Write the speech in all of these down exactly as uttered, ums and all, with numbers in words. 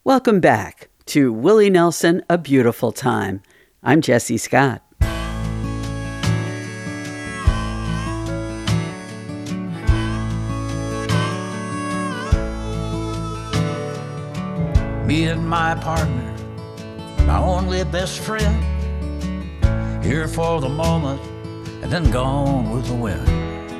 Welcome back to Willie Nelson, A Beautiful Time. I'm Jesse Scott. Me and my partner, my only best friend, here for the moment and then gone with the wind.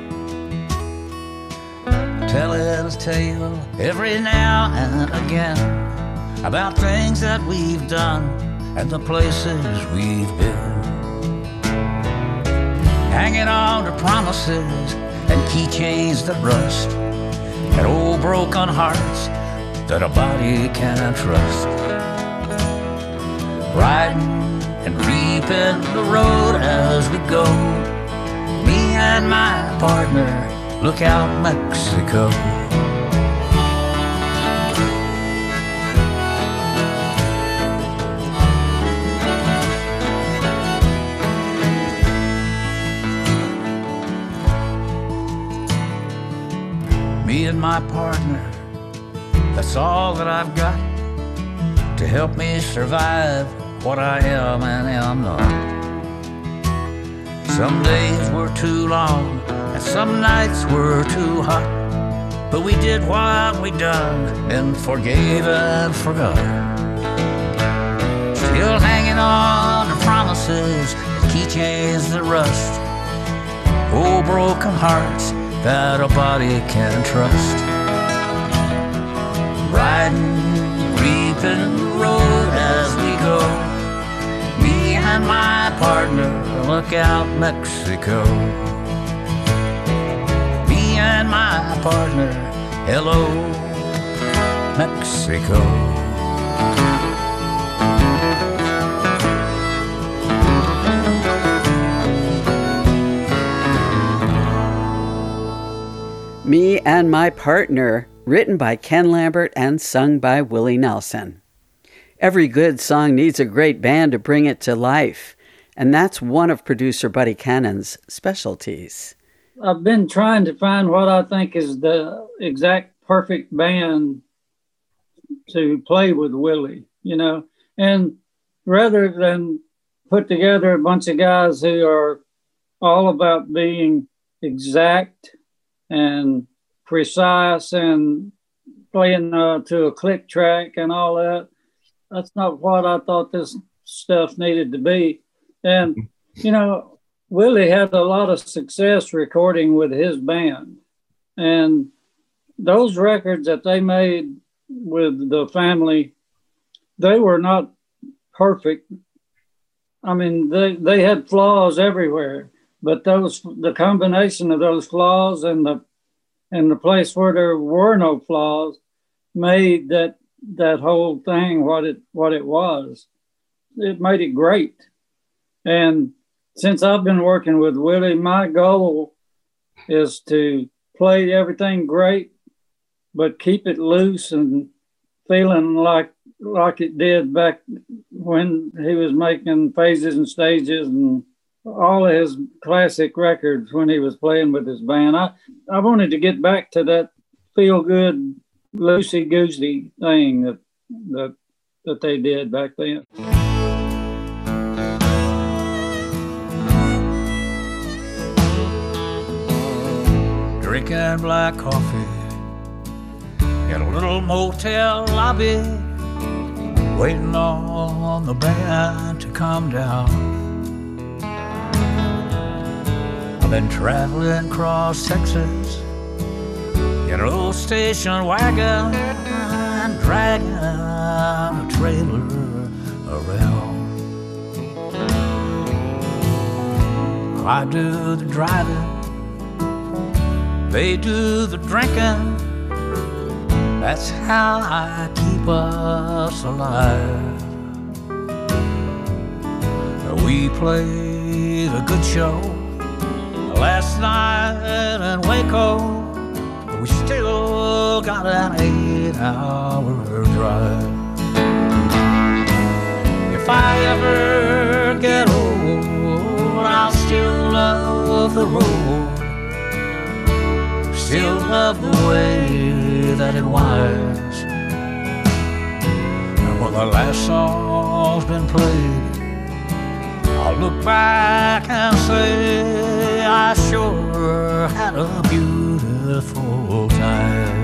Telling a tale every now and again about things that we've done and the places we've been. Hanging on to promises and keychains that rust, and old broken hearts that a body can't trust. Riding and reaping the road as we go, me and my partner, look out Mexico. Me and my partner, that's all that I've got to help me survive what I am and am not. Some days were too long and some nights were too hot, but we did what we done and forgave and forgot. Still hanging on to promises, keychains that rust, old broken hearts that a body can trust. Riding, reaping the road as we go, me and my partner, look out Mexico. Me and my partner, hello Mexico. Me and My Partner, written by Ken Lambert and sung by Willie Nelson. Every good song needs a great band to bring it to life, and that's one of producer Buddy Cannon's specialties. I've been trying to find what I think is the exact perfect band to play with Willie, you know, and rather than put together a bunch of guys who are all about being exact and precise and playing uh, to a click track and all that. That's not what I thought this stuff needed to be. And, you know, Willie had a lot of success recording with his band. And those records that they made with the family, they were not perfect. I mean, they, they had flaws everywhere. But those, the combination of those flaws and the and the place where there were no flaws made that that whole thing what it what it was. It made it great. And since I've been working with Willie, my goal is to play everything great, but keep it loose and feeling like like it did back when he was making Phases and Stages and all of his classic records when he was playing with his band. I, I wanted to get back to that feel-good, loosey-goosey thing that, that, that they did back then. Drinking black coffee in a little motel lobby, waiting on the band to come down. I've been traveling across Texas in an old station wagon and dragging a trailer around. I do the driving, they do the drinking. That's how I keep us alive. We played a good show last night in Waco. We still got an eight-hour drive. If I ever get old, I'll still love the road, still love the way that it winds. the last song's been played, I'll look back and say I sure had a beautiful time.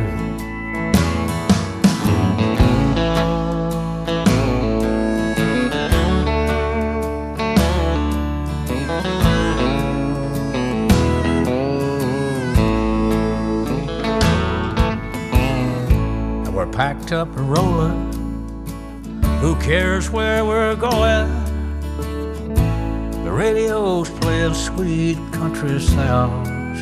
We're packed up and rolling. Who cares where we're going? The radio's playing sweet country sounds.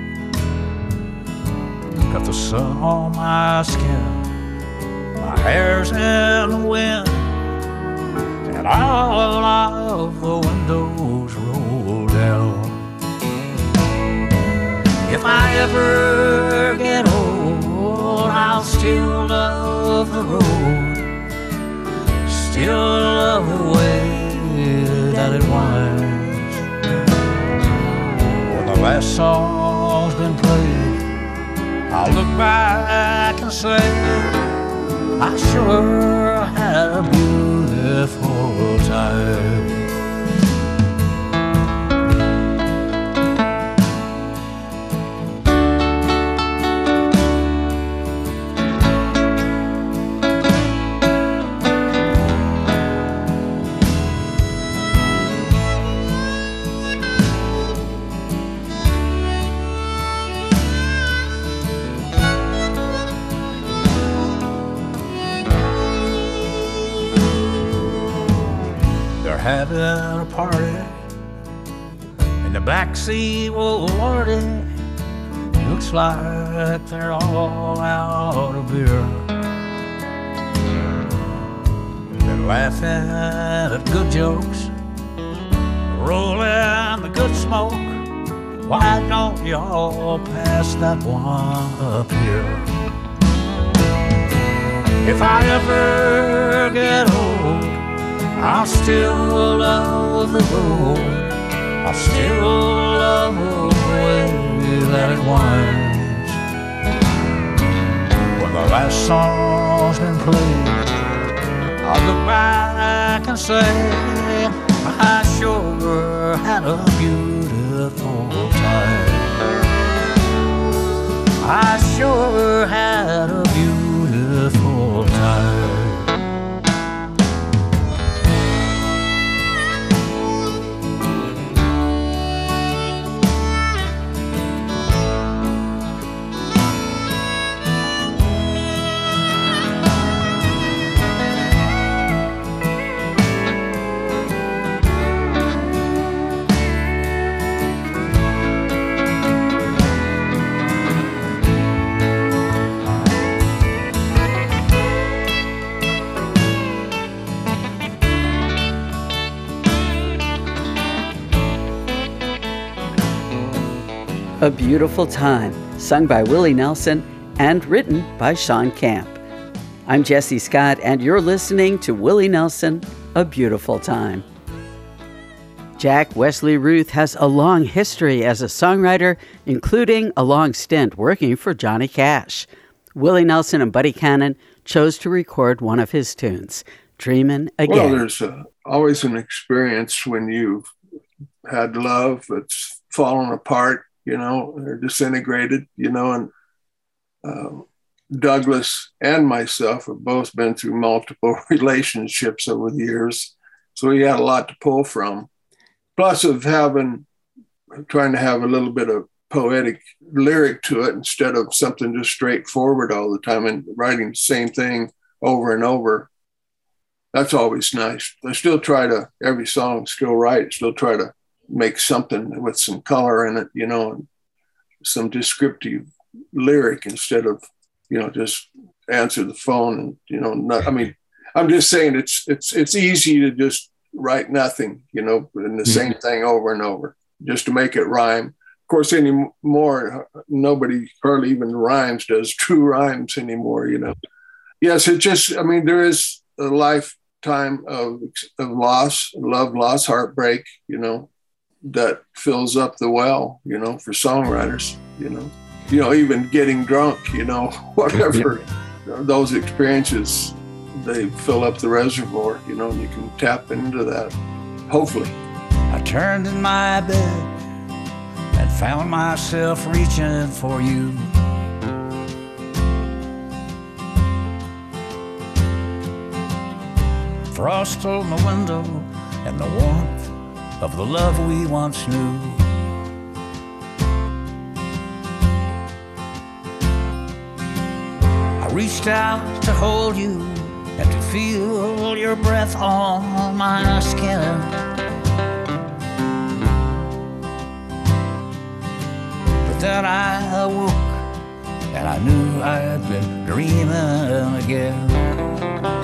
Got the sun on my skin, my hair's in the wind, and all of the windows roll down. If I ever get old, I'll still love the road, still love the way that it winds. When the last song's been played, I'll look back and say I sure had a beautiful time. Having a party in the backseat, oh Lordy, looks like they're all out of beer. They're laughing at good jokes, rolling the good smoke. Why don't y'all pass that one up here? If I ever get old, I'll still love the road, I'll still love the way that it winds. When the last song's been played, I'll look back and say I sure had a beautiful time. I sure had a beautiful time. A Beautiful Time, sung by Willie Nelson and written by Shawn Camp. I'm Jesse Scott, and you're listening to Willie Nelson, A Beautiful Time. Jack Wesley Ruth has a long history as a songwriter, including a long stint working for Johnny Cash. Willie Nelson and Buddy Cannon chose to record one of his tunes, Dreamin' Again. Well, there's uh, always an experience when you've had love that's fallen apart, you know, or disintegrated, you know, and uh, Douglas and myself have both been through multiple relationships over the years. So we had a lot to pull from. Plus of having, trying to have a little bit of poetic lyric to it instead of something just straightforward all the time and writing the same thing over and over. That's always nice. I still try to, every song still write, still try to make something with some color in it, you know, and some descriptive lyric instead of, you know, just answer the phone and, you know, not, I mean, I'm just saying it's, it's, it's easy to just write nothing, you know, and the mm-hmm. same thing over and over just to make it rhyme. Of course, anymore, nobody hardly even rhymes, does true rhymes anymore, you know. Yes, it just, I mean, there is a lifetime of, of loss, love, loss, heartbreak, you know, that fills up the well, you know, for songwriters, you know, you know, even getting drunk, you know, whatever, those experiences they fill up the reservoir, you know, and you can tap into that, hopefully. I turned in my bed and found myself reaching for you. Frost on the window and the warmth of the love we once knew. I reached out to hold you and to feel your breath on my skin. But then I awoke and I knew I had been dreaming again.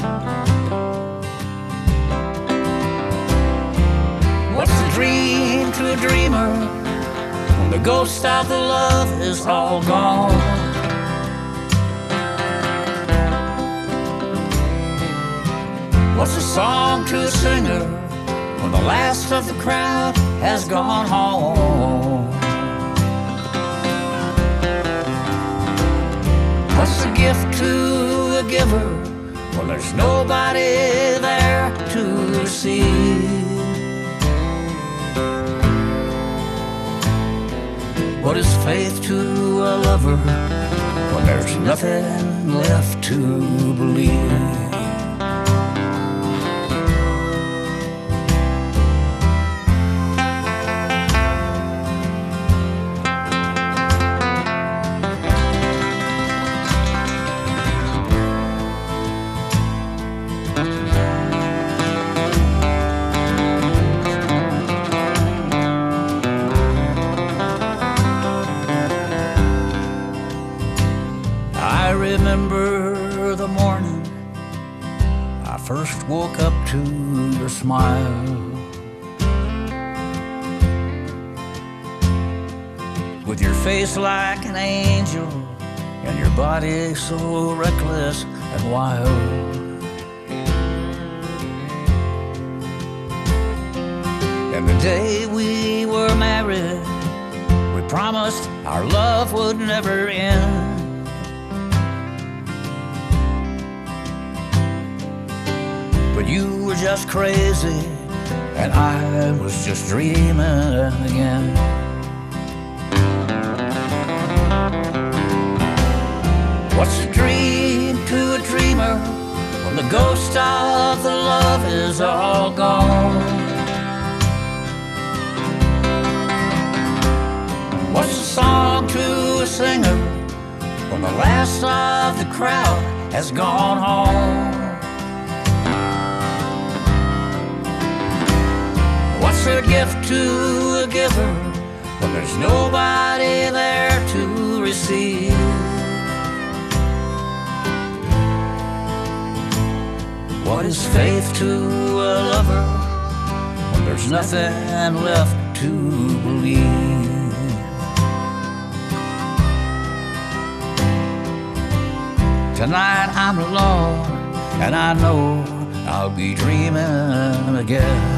What's a dream to a dreamer when the ghost of the love is all gone? What's a song to a singer when the last of the crowd has gone home? What's a gift to a giver when there's nobody there to receive? What is faith to a lover when there's nothing left to believe? First woke up to your smile, with your face like an angel and your body so reckless and wild. And the day we were married, we promised our love would never end. But you were just crazy, and I was just dreaming again. What's a dream to a dreamer when the ghost of the love is all gone? What's a song to a singer when the last of the crowd has gone home? What's a gift to a giver when there's nobody there to receive? What is faith to a lover when there's nothing left to believe? Tonight I'm alone and I know I'll be dreaming again.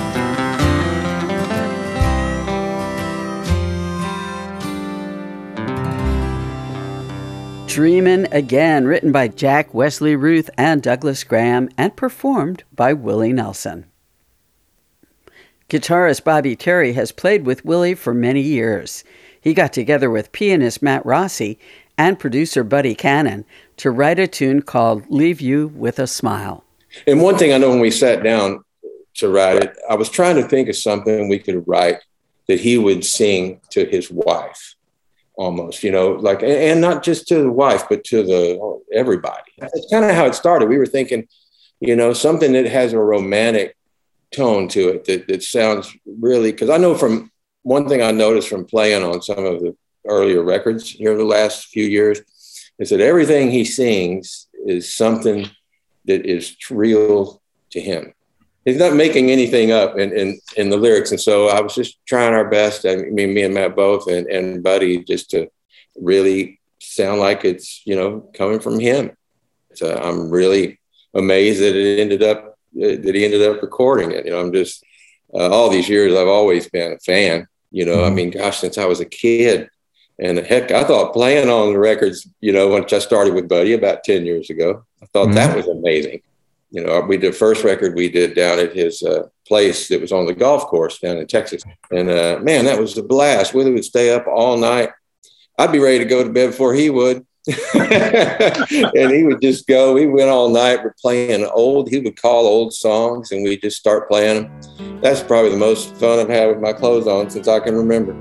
Dreamin' Again, written by Jack Wesley Ruth and Douglas Graham, and performed by Willie Nelson. Guitarist Bobby Terry has played with Willie for many years. He got together with pianist Matt Rossi and producer Buddy Cannon to write a tune called Leave You With a Smile. And one thing I know when we sat down to write it, I was trying to think of something we could write that he would sing to his wife. Almost, you know, like, and not just to the wife, but to the everybody. That's kind of how it started. We were thinking, you know, something that has a romantic tone to it that, that sounds really, because I know from one thing I noticed from playing on some of the earlier records here the last few years is that everything he sings is something that is real to him. He's not making anything up in, in, in the lyrics. And so I was just trying our best, I mean, me and Matt both, and, and Buddy, just to really sound like it's, you know, coming from him. So I'm really amazed that it ended up, that he ended up recording it. You know, I'm just, uh, all these years, I've always been a fan, you know, mm-hmm. I mean, gosh, since I was a kid. And heck, I thought playing on the records, you know, once I started with Buddy about ten years ago, I thought mm-hmm. that was amazing. You know, we did the first record we did down at his uh, place that was on the golf course down in Texas. And uh, man, that was a blast. Willie would stay up all night. I'd be ready to go to bed before he would. And he would just go. We went all night. We're playing old. He would call old songs and we just start playing them. That's probably the most fun I've had with my clothes on since I can remember.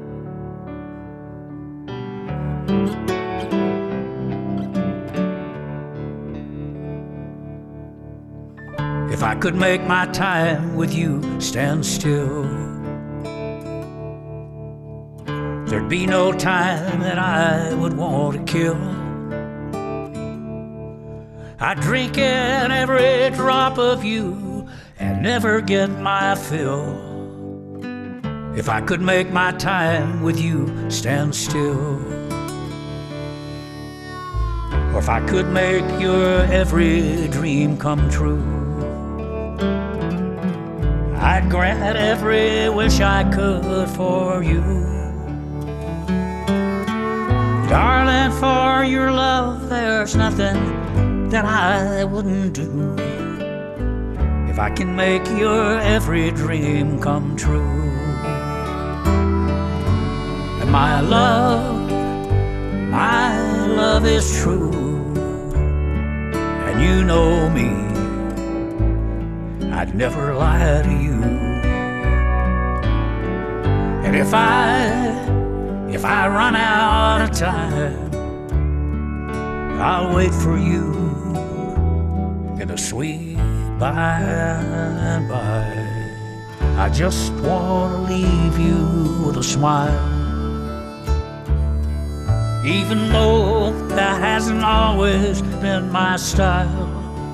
If I could make my time with you stand still, there'd be no time that I would want to kill. I'd drink in every drop of you and never get my fill. If I could make my time with you stand still, or if I could make your every dream come true, I'd grant every wish I could for you. Darling, for your love, there's nothing that I wouldn't do. If I can make your every dream come true. And my love, my love is true. And you know me, I'd never lie to you. And if I, if I run out of time, I'll wait for you in the sweet by and by. I just want to leave you with a smile, even though that hasn't always been my style.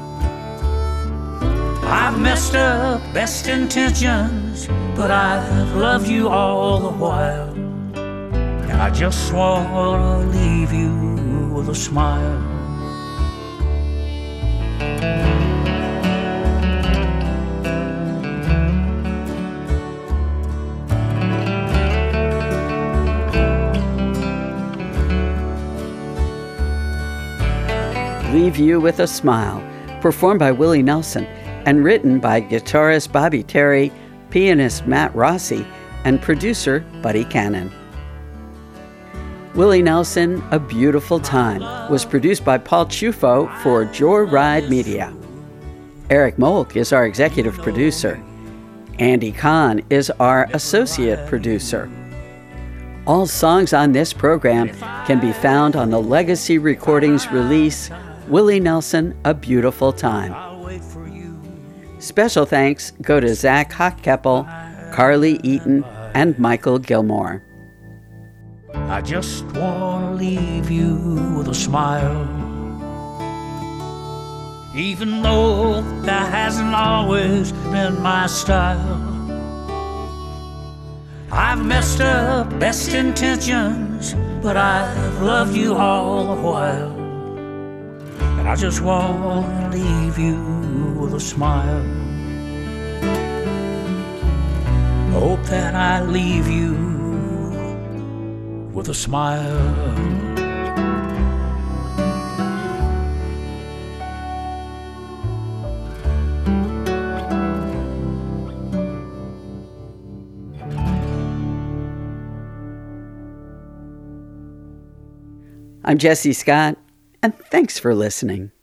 I've messed up best intentions, but I've loved you all the while. And I just want to leave you with a smile. Leave You with a Smile, performed by Willie Nelson and written by guitarist Bobby Terry, pianist Matt Rossi, and producer Buddy Cannon. Willie Nelson, A Beautiful Time, was produced by Paul Chufo for Joyride Media. Eric Molk is our executive producer. Andy Kahn is our associate producer. All songs on this program can be found on the Legacy Recordings release, Willie Nelson, A Beautiful Time. Special thanks go to Zach Hochkeppel, Carly Eaton, and Michael Gilmore. I just want to leave you with a smile, even though that hasn't always been my style. I've messed up best intentions, but I've loved you all the while. And I just want to leave you with a smile. Hope that I leave you with a smile. I'm Jesse Scott, and thanks for listening.